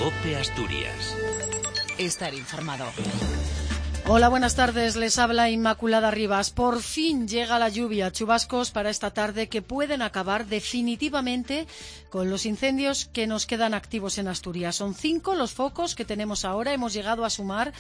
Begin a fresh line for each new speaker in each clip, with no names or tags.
COPE Asturias. Estar informado.
Hola, buenas tardes. Les habla Inmaculada Rivas. Por fin llega la lluvia, chubascos para esta tarde que pueden acabar definitivamente con los incendios que nos quedan activos en Asturias. Son 5 los focos que tenemos ahora. Hemos llegado a sumar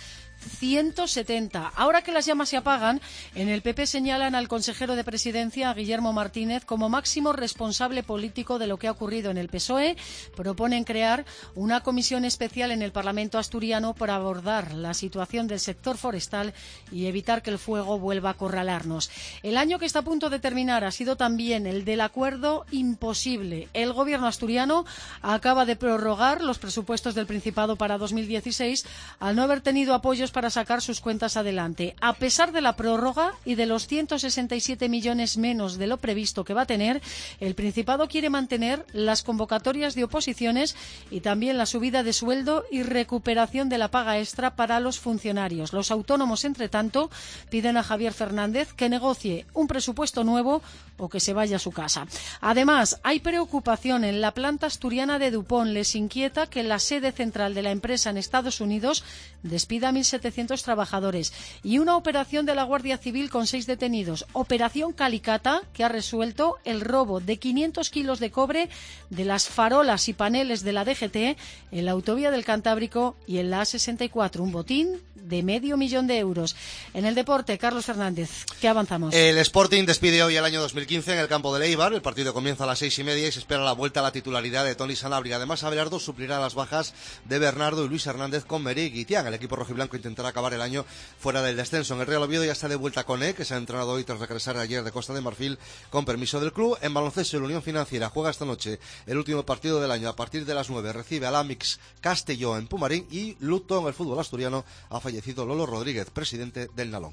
170. Ahora que las llamas se apagan, en el PP señalan al consejero de Presidencia, Guillermo Martínez, como máximo responsable político de lo que ha ocurrido en el PSOE. Proponen crear una comisión especial en el Parlamento asturiano para abordar la situación del sector forestal y evitar que el fuego vuelva a acorralarnos. El año que está a punto de terminar ha sido también el del acuerdo imposible. El gobierno asturiano acaba de prorrogar los presupuestos del Principado para 2016 al no haber tenido apoyos para sacar sus cuentas adelante. A pesar de la prórroga y de los 167 millones menos de lo previsto que va a tener, el Principado quiere mantener las convocatorias de oposiciones y también la subida de sueldo y recuperación de la paga extra para los funcionarios. Los autónomos, entre tanto, piden a Javier Fernández que negocie un presupuesto nuevo o que se vaya a su casa. Además, hay preocupación en la planta asturiana de Dupont. Les inquieta que la sede central de la empresa en Estados Unidos despida a 1.700 trabajadores y una operación de la Guardia Civil con 6 detenidos. Operación Calicata, que ha resuelto el robo de 500 kilos de cobre de las farolas y paneles de la DGT en la autovía del Cantábrico y en la A64. Un botín de €500.000. En el deporte, Carlos Fernández, ¿qué avanzamos?
El Sporting despide hoy el año 2015 en el campo de Eibar. El partido comienza a las 6:30 y se espera la vuelta a la titularidad de Toni Sanabria. Además, Abelardo suplirá las bajas de Bernardo y Luis Hernández con Meri y Guitián. El equipo rojiblanco intentará acabar el año fuera del descenso. En el Real Oviedo ya está de vuelta Koné, que se ha entrenado hoy tras regresar ayer de Costa de Marfil con permiso del club. En baloncesto, la Unión Financiera juega esta noche el último partido del año. A partir de las 9 recibe al Amix Castelló en Pumarín y luto en el fútbol asturiano. Ha fallecido Lolo Rodríguez, presidente del Nalón.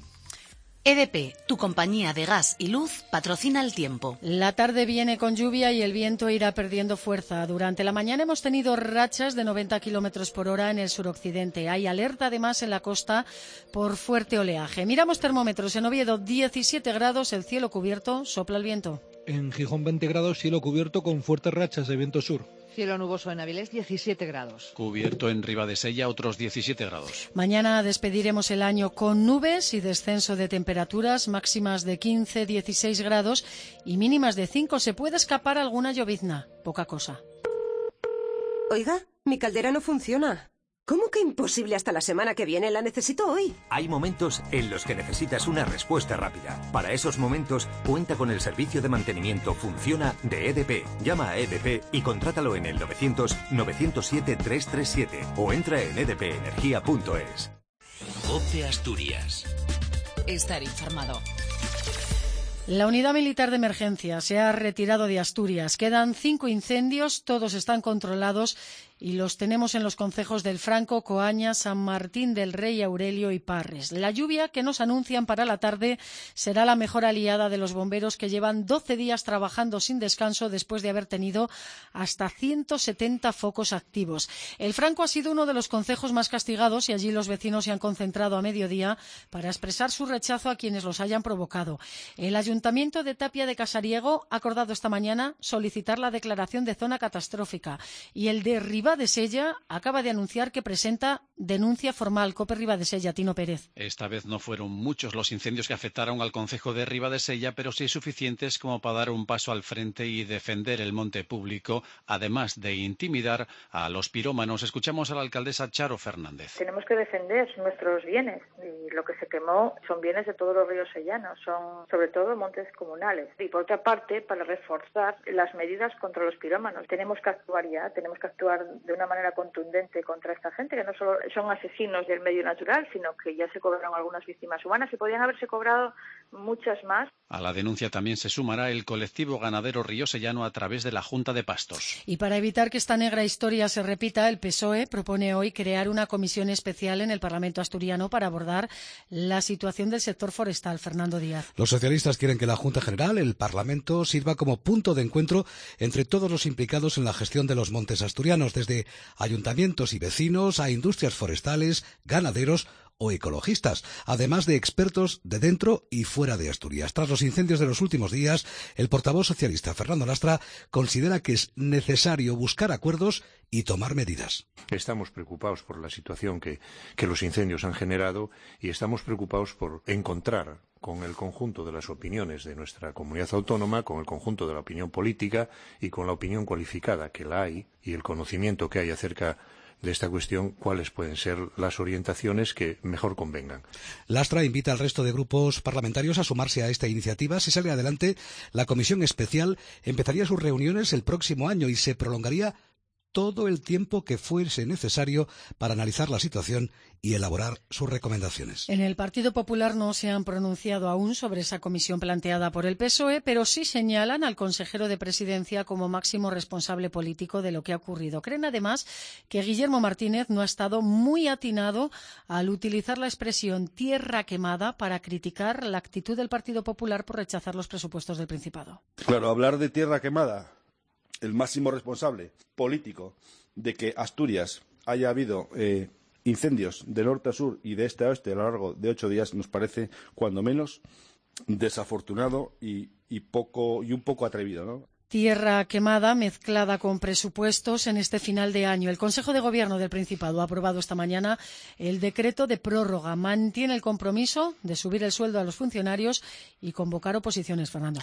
EDP, tu compañía de gas y luz, patrocina el tiempo.
La tarde viene con lluvia y el viento irá perdiendo fuerza. Durante la mañana hemos tenido rachas de 90 kilómetros por hora en el suroccidente. Hay alerta además en la costa por fuerte oleaje. Miramos termómetros. En Oviedo 17 grados, el cielo cubierto, sopla el viento.
En Gijón 20 grados, cielo cubierto con fuertes rachas de viento sur.
Cielo nuboso en Avilés, 17 grados.
Cubierto en Ribadesella, otros 17 grados.
Mañana despediremos el año con nubes y descenso de temperaturas, máximas de 15, 16 grados y mínimas de 5. Se puede escapar alguna llovizna, poca cosa.
Oiga, mi caldera no funciona. ¿Cómo que imposible hasta la semana que viene? La necesito hoy.
Hay momentos en los que necesitas una respuesta rápida. Para esos momentos, cuenta con el servicio de mantenimiento Funciona de EDP. Llama a EDP y contrátalo en el 900-907-337 o entra en edpenergia.es.
COPE Asturias. Estar informado.
La Unidad Militar de Emergencia se ha retirado de Asturias. Quedan 5 incendios, todos están controlados y los tenemos en los concejos del Franco, Coaña, San Martín del Rey, Aurelio y Parres. La lluvia que nos anuncian para la tarde será la mejor aliada de los bomberos que llevan 12 días trabajando sin descanso después de haber tenido hasta 170 focos activos. El Franco ha sido uno de los concejos más castigados y allí los vecinos se han concentrado a mediodía para expresar su rechazo a quienes los hayan provocado. El Ayuntamiento de Tapia de Casariego ha acordado esta mañana solicitar la declaración de zona catastrófica y el de Ribadesella acaba de anunciar que presenta denuncia formal. COPE Ribadesella, Tino Pérez.
Esta vez no fueron muchos los incendios que afectaron al concejo de Ribadesella, pero sí suficientes como para dar un paso al frente y defender el monte público, además de intimidar a los pirómanos. Escuchamos a la alcaldesa Charo Fernández.
Tenemos que defender nuestros bienes y lo que se quemó son bienes de todos los ríos sellanos, son sobre todo montes comunales. Y por otra parte, para reforzar las medidas contra los pirómanos, tenemos que actuar de una manera contundente contra esta gente, que no solo son asesinos del medio natural, sino que ya se cobraron algunas víctimas humanas y podían haberse cobrado muchas más.
A la denuncia también se sumará el colectivo ganadero riosellano a través de la Junta de Pastos.
Y para evitar que esta negra historia se repita, el PSOE propone hoy crear una comisión especial en el Parlamento asturiano para abordar la situación del sector forestal. Fernando Díaz.
Los socialistas quieren que la Junta General, el Parlamento, sirva como punto de encuentro entre todos los implicados en la gestión de los montes asturianos, desde ayuntamientos y vecinos a industrias forestales, ganaderos o ecologistas, además de expertos de dentro y fuera de Asturias. Tras los incendios de los últimos días, el portavoz socialista Fernando Lastra considera que es necesario buscar acuerdos y tomar medidas.
Estamos preocupados por la situación que los incendios han generado y estamos preocupados por encontrar con el conjunto de las opiniones de nuestra comunidad autónoma, con el conjunto de la opinión política y con la opinión cualificada que la hay y el conocimiento que hay acerca de esta cuestión, cuáles pueden ser las orientaciones que mejor convengan.
Lastra invita al resto de grupos parlamentarios a sumarse a esta iniciativa. Si sale adelante, la comisión especial empezaría sus reuniones el próximo año y se prolongaría todo el tiempo que fuese necesario para analizar la situación y elaborar sus recomendaciones.
En el Partido Popular no se han pronunciado aún sobre esa comisión planteada por el PSOE, pero sí señalan al consejero de Presidencia como máximo responsable político de lo que ha ocurrido. Creen además que Guillermo Martínez no ha estado muy atinado al utilizar la expresión tierra quemada para criticar la actitud del Partido Popular por rechazar los presupuestos del Principado.
Claro, hablar de tierra quemada, el máximo responsable político de que Asturias haya habido incendios de norte a sur y de este a oeste a lo largo de 8 días, nos parece cuando menos desafortunado y un poco atrevido, ¿no?
Tierra quemada mezclada con presupuestos en este final de año. El Consejo de Gobierno del Principado ha aprobado esta mañana el decreto de prórroga. Mantiene el compromiso de subir el sueldo a los funcionarios y convocar oposiciones, Fernando.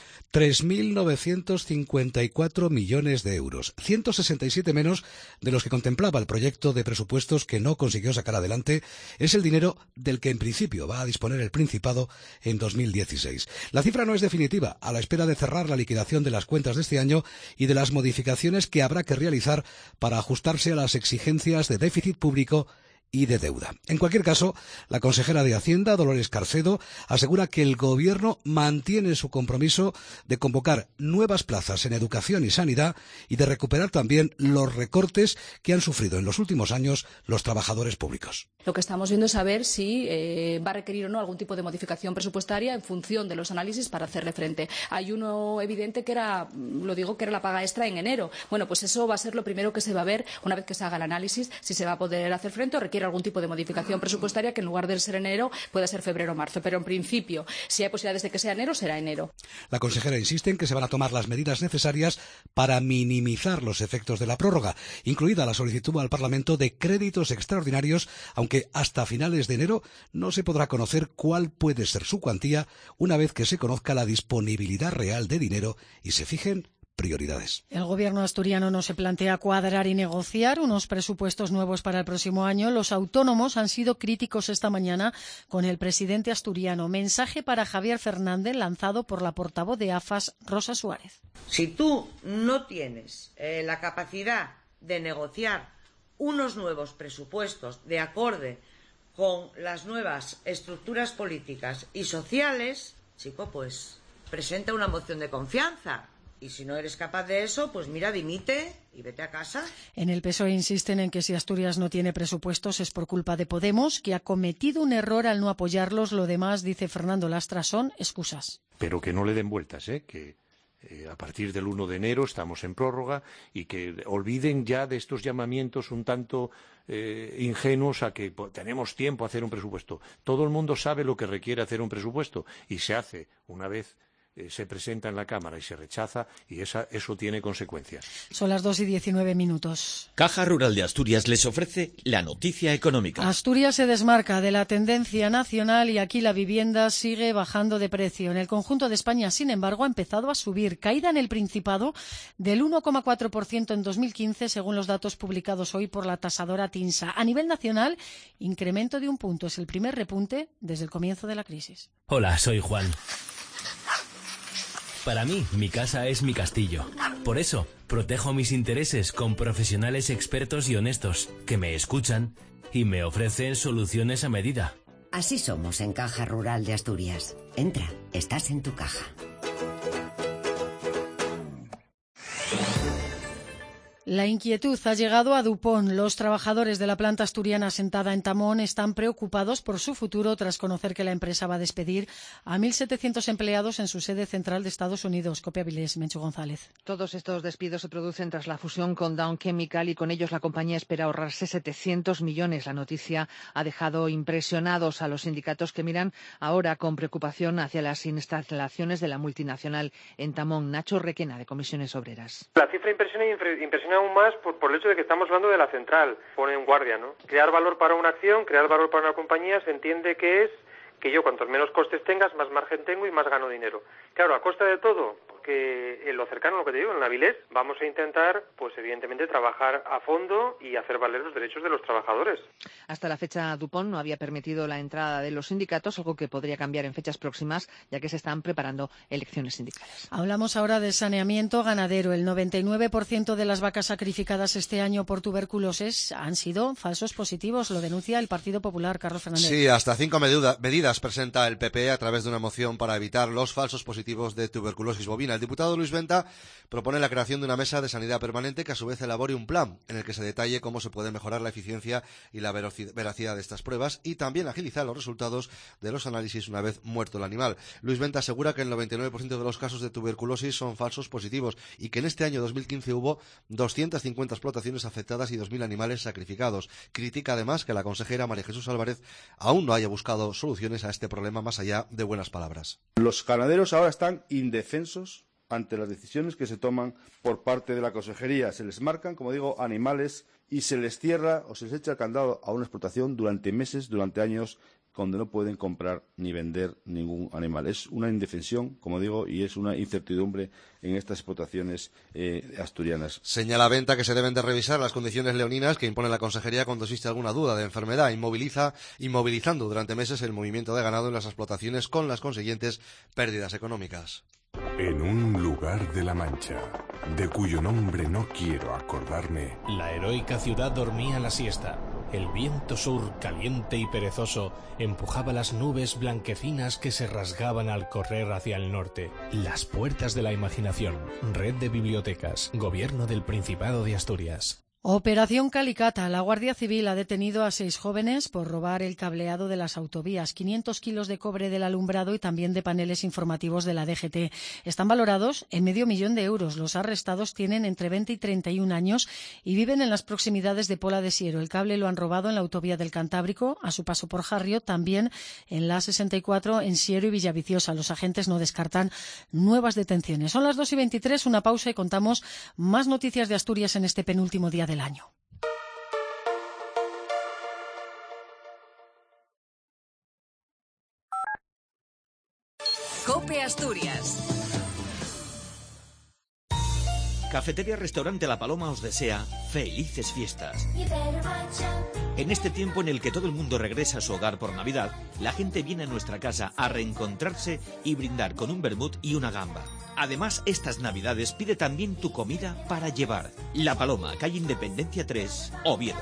3.954 millones de euros, 167 menos de los que contemplaba el proyecto de presupuestos que no consiguió sacar adelante. Es el dinero del que en principio va a disponer el Principado en 2016. La cifra no es definitiva, a la espera de cerrar la liquidación de las cuentas de este año y de las modificaciones que habrá que realizar para ajustarse a las exigencias de déficit público y de deuda. En cualquier caso, la consejera de Hacienda, Dolores Carcedo, asegura que el Gobierno mantiene su compromiso de convocar nuevas plazas en educación y sanidad y de recuperar también los recortes que han sufrido en los últimos años los trabajadores públicos.
Lo que estamos viendo es saber si va a requerir o no algún tipo de modificación presupuestaria en función de los análisis para hacerle frente. Hay uno evidente que era la paga extra en enero. Bueno, pues eso va a ser lo primero que se va a ver una vez que se haga el análisis, si se va a poder hacer frente o requiere algún tipo de modificación presupuestaria que en lugar de ser enero pueda ser febrero o marzo. Pero en principio, si hay posibilidades de que sea enero, será enero.
La consejera insiste en que se van a tomar las medidas necesarias para minimizar los efectos de la prórroga, incluida la solicitud al Parlamento de créditos extraordinarios, aunque hasta finales de enero no se podrá conocer cuál puede ser su cuantía una vez que se conozca la disponibilidad real de dinero y se fijen prioridades.
El Gobierno asturiano no se plantea cuadrar y negociar unos presupuestos nuevos para el próximo año. Los autónomos han sido críticos esta mañana con el presidente asturiano. Mensaje para Javier Fernández lanzado por la portavoz de AFAS, Rosa Suárez.
Si tú no tienes la capacidad de negociar unos nuevos presupuestos de acorde con las nuevas estructuras políticas y sociales, chico, pues presenta una moción de confianza. Y si no eres capaz de eso, pues mira, dimite y vete a casa.
En el PSOE insisten en que si Asturias no tiene presupuestos es por culpa de Podemos, que ha cometido un error al no apoyarlos. Lo demás, dice Fernando Lastra, son excusas.
Pero que no le den vueltas, que a partir del 1 de enero estamos en prórroga y que olviden ya de estos llamamientos un tanto ingenuos a que tenemos tiempo a hacer un presupuesto. Todo el mundo sabe lo que requiere hacer un presupuesto y se hace una vez se presenta en la Cámara y se rechaza y eso tiene consecuencias.
Son las 2:19.
Caja Rural de Asturias les ofrece la noticia económica.
Asturias se desmarca de la tendencia nacional y aquí la vivienda sigue bajando de precio. En el conjunto de España, sin embargo, ha empezado a subir. Caída en el Principado del 1,4% en 2015, según los datos publicados hoy por la tasadora TINSA. A nivel nacional, incremento de 1 punto. Es el primer repunte desde el comienzo de la crisis.
Hola, soy Juan. Para mí, mi casa es mi castillo. Por eso, protejo mis intereses con profesionales expertos y honestos que me escuchan y me ofrecen soluciones a medida.
Así somos en Caja Rural de Asturias. Entra, estás en tu caja.
La inquietud ha llegado a Dupont. Los trabajadores de la planta asturiana asentada en Tamón están preocupados por su futuro tras conocer que la empresa va a despedir a 1.700 empleados en su sede central de Estados Unidos. Copia Avilés, Menchu González.
Todos estos despidos se producen tras la fusión con Dow Chemical y con ellos la compañía espera ahorrarse 700 millones. La noticia ha dejado impresionados a los sindicatos que miran ahora con preocupación hacia las instalaciones de la multinacional en Tamón. Nacho Requena, de Comisiones Obreras.
La cifra impresiona aún más por el hecho de que estamos hablando de la central. Pone en guardia, ¿no? Crear valor para una acción, crear valor para una compañía, se entiende que es que yo cuantos menos costes tengas, más margen tengo y más gano dinero. Claro, ¿a costa de todo? Porque en lo cercano, lo que te digo, en Avilés, vamos a intentar, pues evidentemente, trabajar a fondo y hacer valer los derechos de los trabajadores.
Hasta la fecha, Dupont no había permitido la entrada de los sindicatos, algo que podría cambiar en fechas próximas, ya que se están preparando elecciones sindicales.
Hablamos ahora de saneamiento ganadero. El 99% de las vacas sacrificadas este año por tuberculosis han sido falsos positivos, lo denuncia el Partido Popular. Carlos Fernández.
Sí, hasta 5 medidas presenta el PP a través de una moción para evitar los falsos positivos de tuberculosis bovina. El diputado Luis Venta propone la creación de una mesa de sanidad permanente que a su vez elabore un plan en el que se detalle cómo se puede mejorar la eficiencia y la veracidad de estas pruebas y también agilizar los resultados de los análisis una vez muerto el animal. Luis Venta asegura que el 99% de los casos de tuberculosis son falsos positivos y que en este año 2015 hubo 250 explotaciones afectadas y 2.000 animales sacrificados. Critica además que la consejera María Jesús Álvarez aún no haya buscado soluciones a este problema más allá de buenas palabras.
Los ganaderos ahora están indefensos ante las decisiones que se toman por parte de la consejería. Se les marcan, como digo, animales y se les cierra o se les echa el candado a una explotación durante meses, durante años, donde no pueden comprar ni vender ningún animal. Es una indefensión, como digo, y es una incertidumbre en estas explotaciones asturianas.
Señala Venta que se deben de revisar las condiciones leoninas que impone la consejería cuando existe alguna duda de enfermedad, inmovilizando durante meses el movimiento de ganado en las explotaciones con las consiguientes pérdidas económicas.
En un lugar de la Mancha, de cuyo nombre no quiero acordarme,
la heroica ciudad dormía la siesta. El viento sur, caliente y perezoso, empujaba las nubes blanquecinas que se rasgaban al correr hacia el norte. Las puertas de la imaginación. Red de bibliotecas. Gobierno del Principado de Asturias.
Operación Calicata. La Guardia Civil ha detenido a 6 jóvenes por robar el cableado de las autovías, 500 kilos de cobre del alumbrado y también de paneles informativos de la DGT. Están valorados en $500,000 euros. Los arrestados tienen entre 20 y 31 años y viven en las proximidades de Pola de Siero. El cable lo han robado en la autovía del Cantábrico, a su paso por Jarrio, también en la A64 en Siero y Villaviciosa. Los agentes no descartan nuevas detenciones. Son las 2:23, una pausa y contamos más noticias de Asturias en este penúltimo día del año.
COPE Asturias.
Cafetería Restaurante La Paloma os desea felices fiestas. En este tiempo en el que todo el mundo regresa a su hogar por Navidad, la gente viene a nuestra casa a reencontrarse y brindar con un vermut y una gamba. Además, estas Navidades pide también tu comida para llevar. La Paloma, calle Independencia 3, Oviedo.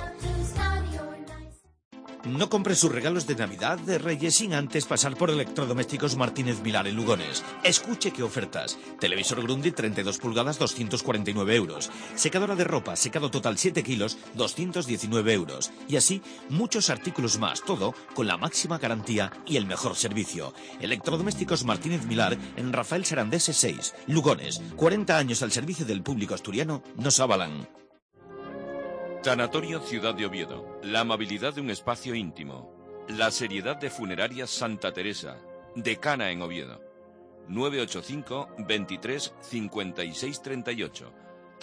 No compre sus regalos de Navidad, de Reyes, sin antes pasar por Electrodomésticos Martínez Vilar en Lugones. Escuche qué ofertas. Televisor Grundy 32 pulgadas, 249 euros. Secadora de ropa, secado total 7 kilos, 219 euros. Y así, muchos artículos más, todo con la máxima garantía y el mejor servicio. Electrodomésticos Martínez Vilar en Rafael Sarandese 6, Lugones. 40 años al servicio del público asturiano nos avalan.
Tanatorio Ciudad de Oviedo. La amabilidad de un espacio íntimo. La seriedad de Funerarias Santa Teresa. Decana en Oviedo. 985 23 56 38.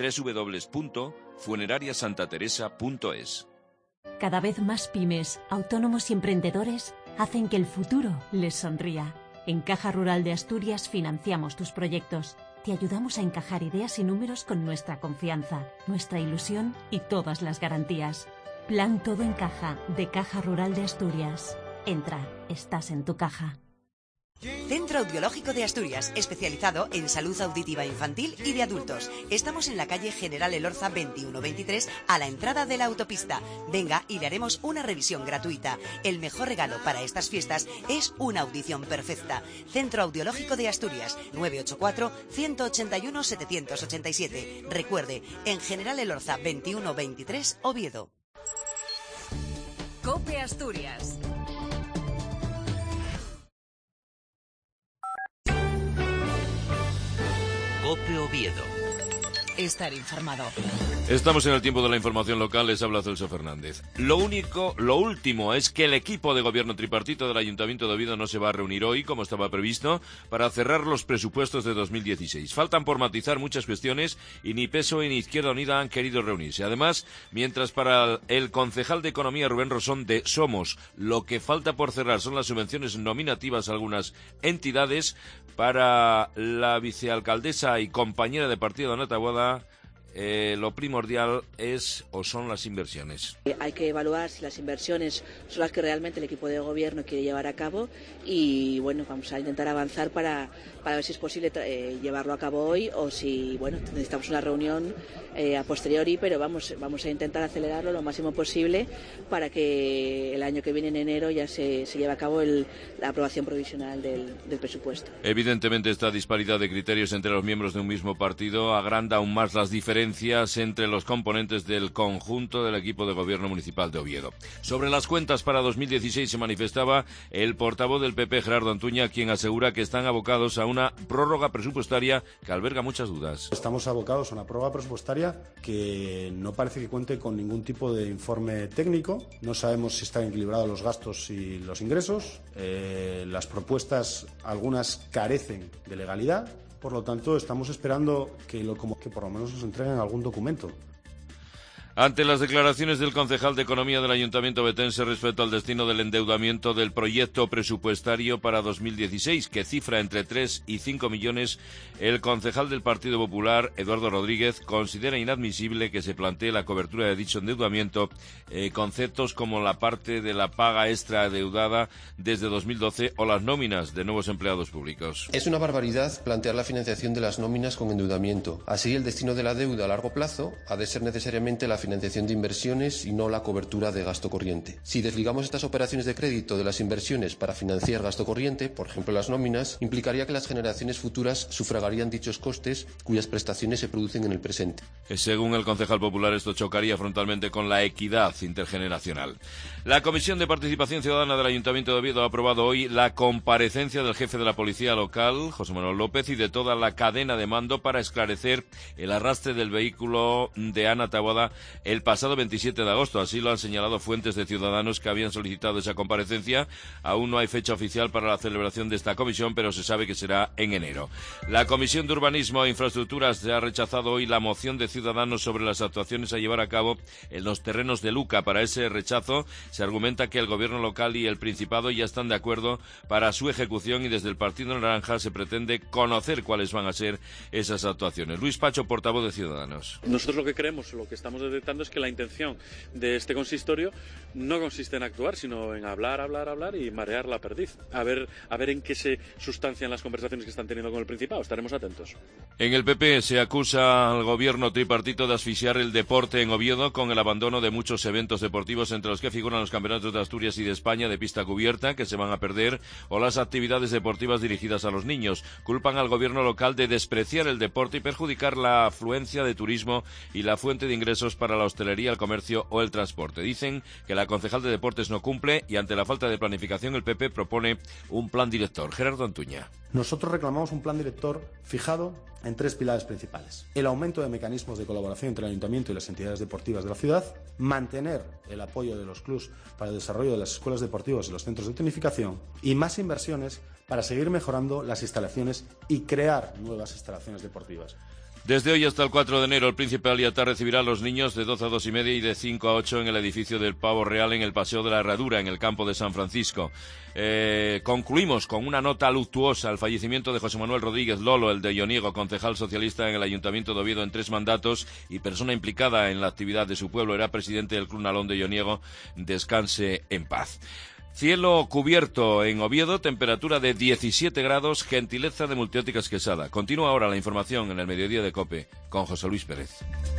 www.funerariasantateresa.es.
Cada vez más pymes, autónomos y emprendedores hacen que el futuro les sonría. En Caja Rural de Asturias financiamos tus proyectos. Te ayudamos a encajar ideas y números con nuestra confianza, nuestra ilusión y todas las garantías. Plan Todo en Caja, de Caja Rural de Asturias. Entra, estás en tu caja.
Centro
Centro Audiológico de Asturias, especializado en salud auditiva infantil y de adultos. Estamos en la calle General Elorza 2123, a la entrada de la autopista. Venga y le haremos una revisión gratuita. El mejor regalo para estas fiestas es una audición perfecta. Centro Audiológico de Asturias, 984-181-787. Recuerde, en General Elorza 2123, Oviedo.
COPE Asturias.
COPE Oviedo.
Estar informado.
Estamos en el tiempo de la información local, les habla Celso Fernández. Lo último es que el equipo de gobierno tripartito del Ayuntamiento de Oviedo no se va a reunir hoy, como estaba previsto, para cerrar los presupuestos de 2016. Faltan por matizar muchas cuestiones y ni PSOE ni Izquierda Unida han querido reunirse. Además, mientras para el concejal de Economía Rubén Rosón de Somos, lo que falta por cerrar son las subvenciones nominativas a algunas entidades, para la vicealcaldesa y compañera de partido Ana Taboada, lo primordial es o son las inversiones.
Hay que evaluar si las inversiones son las que realmente el equipo de gobierno quiere llevar a cabo y bueno, vamos a intentar avanzar para ver si es posible llevarlo a cabo hoy o si necesitamos una reunión a posteriori, pero vamos a intentar acelerarlo lo máximo posible para que el año que viene en enero ya se lleve a cabo la aprobación provisional del presupuesto.
Evidentemente esta disparidad de criterios entre los miembros de un mismo partido agranda aún más las diferencias entre los componentes del conjunto del equipo de gobierno municipal de Oviedo. Sobre las cuentas para 2016 se manifestaba el portavoz del PP, Gerardo Antuña, quien asegura que están abocados a una prórroga presupuestaria que alberga muchas dudas.
Estamos abocados a una prórroga presupuestaria que no parece que cuente con ningún tipo de informe técnico. No sabemos si están equilibrados los gastos y los ingresos. Las propuestas, algunas carecen de legalidad. Por lo tanto, estamos esperando que por lo menos nos entreguen algún documento.
Ante las declaraciones del concejal de Economía del Ayuntamiento betense respecto al destino del endeudamiento del proyecto presupuestario para 2016, que cifra entre 3 y 5 millones, el concejal del Partido Popular, Eduardo Rodríguez, considera inadmisible que se plantee la cobertura de dicho endeudamiento, conceptos como la parte de la paga extra adeudada desde 2012 o las nóminas de nuevos empleados públicos.
Es una barbaridad plantear la financiación de las nóminas con endeudamiento. Así, el destino de la deuda a largo plazo ha de ser necesariamente la financiación de inversiones y no la cobertura de gasto corriente. Si desligamos estas operaciones de crédito de las inversiones para financiar gasto corriente, por ejemplo las nóminas, implicaría que las generaciones futuras sufragarían dichos costes cuyas prestaciones se producen en el presente.
Según el concejal popular, esto chocaría frontalmente con la equidad intergeneracional. La Comisión de Participación Ciudadana del Ayuntamiento de Oviedo ha aprobado hoy la comparecencia del jefe de la Policía Local, José Manuel López, y de toda la cadena de mando para esclarecer el arrastre del vehículo de Ana Taboada el pasado 27 de agosto. Así lo han señalado fuentes de ciudadanos que habían solicitado esa comparecencia. Aún no hay fecha oficial para la celebración de esta comisión, pero se sabe que será en enero. La Comisión de Urbanismo e Infraestructuras ha rechazado hoy la moción de ciudadanos sobre las actuaciones a llevar a cabo en los terrenos de Luca. Para ese rechazo se argumenta que el gobierno local y el Principado ya están de acuerdo para su ejecución y desde el Partido Naranja se pretende conocer cuáles van a ser esas actuaciones. Luis Pacho, portavoz de Ciudadanos.
Nosotros lo que creemos, lo que estamos detectando es que la intención de este consistorio no consiste en actuar, sino en hablar y marear la perdiz. A ver en qué se sustancian las conversaciones que están teniendo con el Principado. Estaremos atentos.
En el PP se acusa al gobierno tripartito de asfixiar el deporte en Oviedo con el abandono de muchos eventos deportivos, entre los que figuran los campeonatos de Asturias y de España de pista cubierta, que se van a perder, o las actividades deportivas dirigidas a los niños. Culpan al gobierno local de despreciar el deporte y perjudicar la afluencia de turismo y la fuente de ingresos para la hostelería, el comercio o el transporte. Dicen que la concejal de deportes no cumple y ante la falta de planificación el PP propone un plan director. Gerardo Antuña.
Nosotros reclamamos un plan director fijado en 3 pilares principales. El aumento de mecanismos de colaboración entre el Ayuntamiento y las entidades deportivas de la ciudad, mantener el apoyo de los clubs para el desarrollo de las escuelas deportivas y los centros de tonificación y más inversiones para seguir mejorando las instalaciones y crear nuevas instalaciones deportivas.
Desde hoy hasta el 4 de enero, el Príncipe Aliatar recibirá a los niños de 12 a 2 y media y de 5 a 8 en el edificio del Pavo Real en el Paseo de la Herradura, en el campo de San Francisco. Concluimos con una nota luctuosa al fallecimiento de José Manuel Rodríguez Lolo, el de Ioniego, concejal socialista en el Ayuntamiento de Oviedo en 3 mandatos y persona implicada en la actividad de su pueblo. Era presidente del Club Nalón de Ioniego. Descanse en paz. Cielo cubierto en Oviedo, temperatura de 17 grados, gentileza de Multiópticas Quesada. Continúa ahora la información en el mediodía de COPE con José Luis Pérez.